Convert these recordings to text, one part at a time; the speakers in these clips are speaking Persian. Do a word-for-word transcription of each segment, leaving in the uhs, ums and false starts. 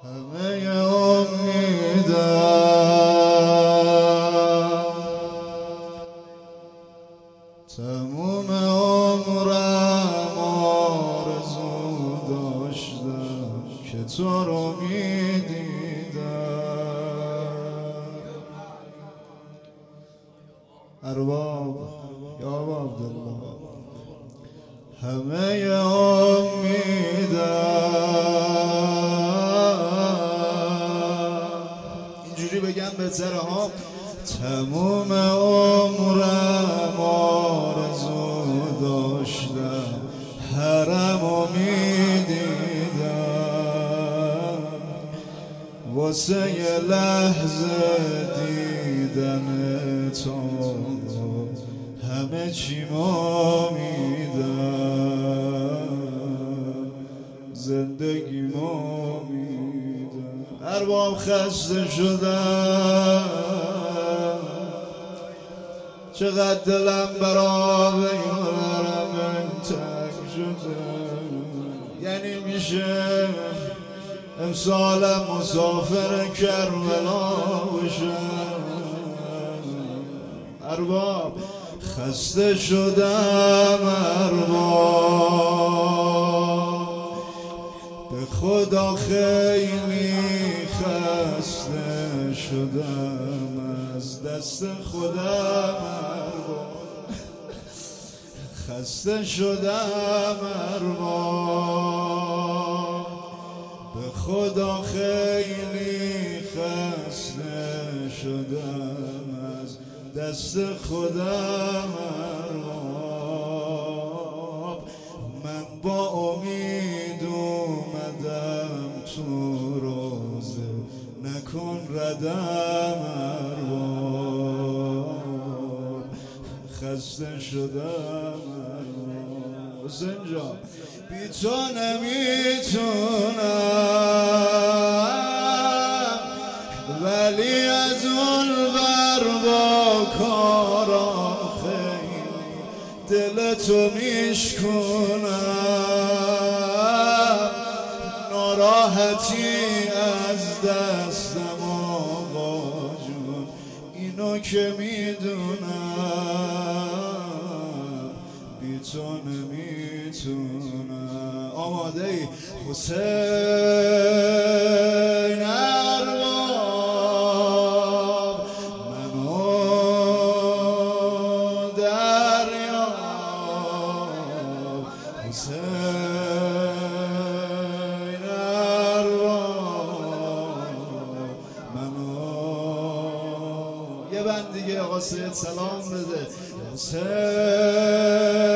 همه امیدم تموم عمرم آرزو داشتم که تو رو میدیدم. ارباب یا عبدالله همه امیدم اینجوری بگم بهتره ها. تموم عمرم آرزو داشتم حرمو میدیدم، واسه یه لحظه دیدن تو همه چی ما میدم، زندگی ما میدم. ارباب خسته شدم، چقدر دلم برا بیارم تنگ شده، یعنی میشه امسالم مسافر کربلا باشم. ارباب خسته شدم، ارباب به خدا خیلی خسته شدم از دست خودم. ارباب خسته شدم، ارباب به خدا خیلی خسته شدم از دست خودم. ارباب من با امید اومدم تو روزه، نکن ردم. ارباب خسته شدم، حسین جان بی تو نمیتونم، ولی از اون ور با کارم خیلی دل تو میشکنم. ناراحتی از دستم آقا جون اینو که میدونم، بی تو نمیتونم. آماده ای حسین ارباب منو دریاب، حسین ارباب منو. یه بند دیگه آقا سید سلام بده. حسین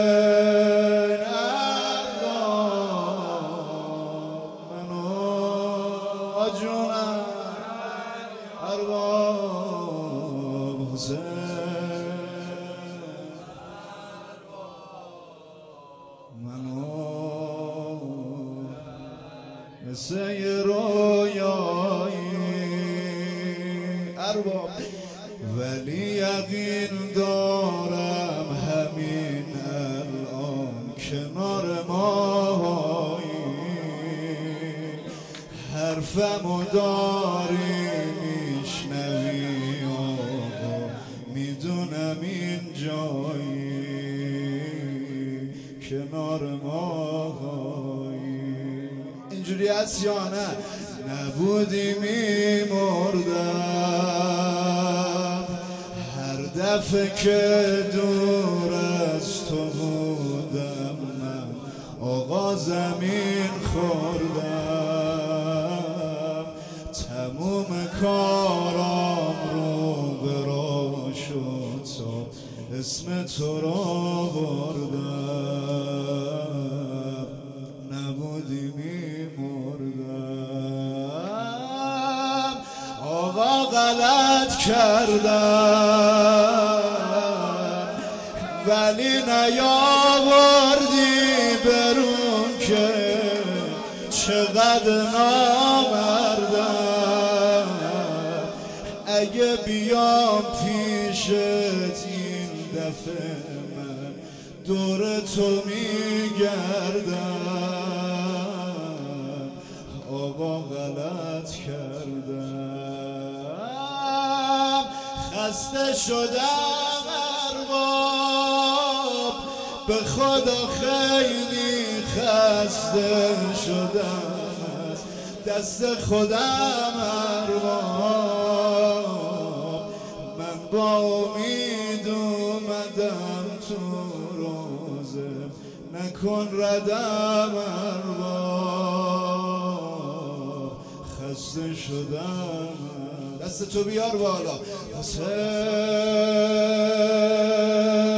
جونم ارباب، حسین منو مثل یه رویایی ارباب، ولی یقین دارم همین الان کنار ماهایی. حرفمو داری میشنوی آقا، میدونم این جایی کنار ماهایی. اینجوری هست یا نه؟ نبودی میمردم هر دفعه که دور از تو بودم، من آقا زمین خوردم، تموم کارام رو به راه شد تا اسم تو را بردم. نبودی میمردم آقا، غلط کردم ولی نیاوردی برون که چقدر نامردم. اگه بیام پیشت این دفعه من دور تو میگردم، آقا غلط کردم، خسته شدم ارباب، به خدا خیلی خسته شدم، دست خودم ارباب، من با امید اومدم تو روزه، نکن ردم ارباب، خسته شدم. دست تو بیار بالا حسین.